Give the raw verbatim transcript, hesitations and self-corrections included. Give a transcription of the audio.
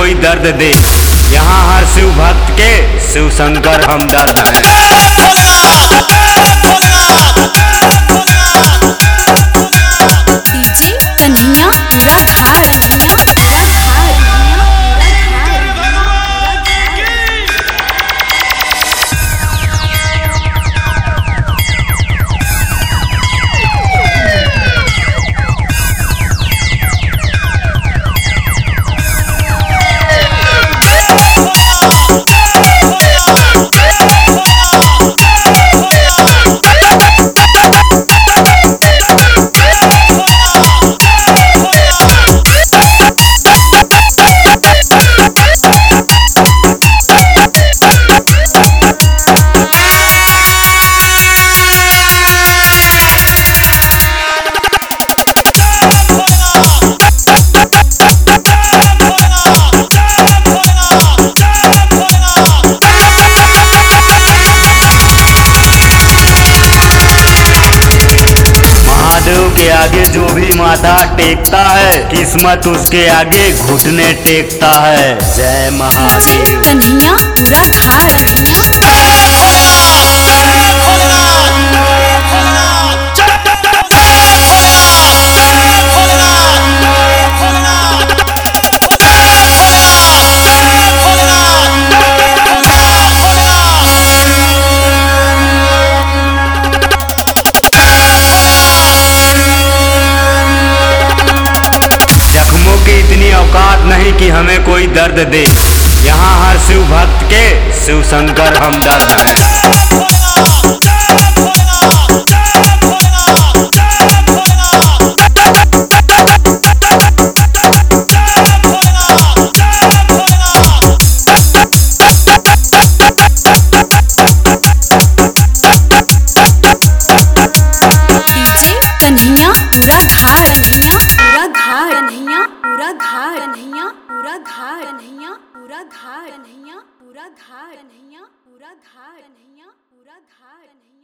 कोई दर्द दे। यहाँ हर शिव भक्त के शिव शंकर हमदर्द हैं। डीजे कन्हैया पूरा धार कन्हैया पूरा धार के आगे जो भी माथा टेकता है किस्मत उसके आगे घुटने टेकता है। जय महादेव। कन्हैया पूरा धार इतनी औकात नहीं कि हमें कोई दर्द दे। यहाँ हर शिव भक्त के शिव शंकर हमदर्द हैं। डीजे कन्हैया पूरा धार कन्हैया पूरा धार कन्हैया पूरा धार कन्हैया पूरा धार कन्हैया पूरा धार कन्हैया पूरा धार कन्हैया पूरा धार कन्हैया पूरा धार कन्हैया।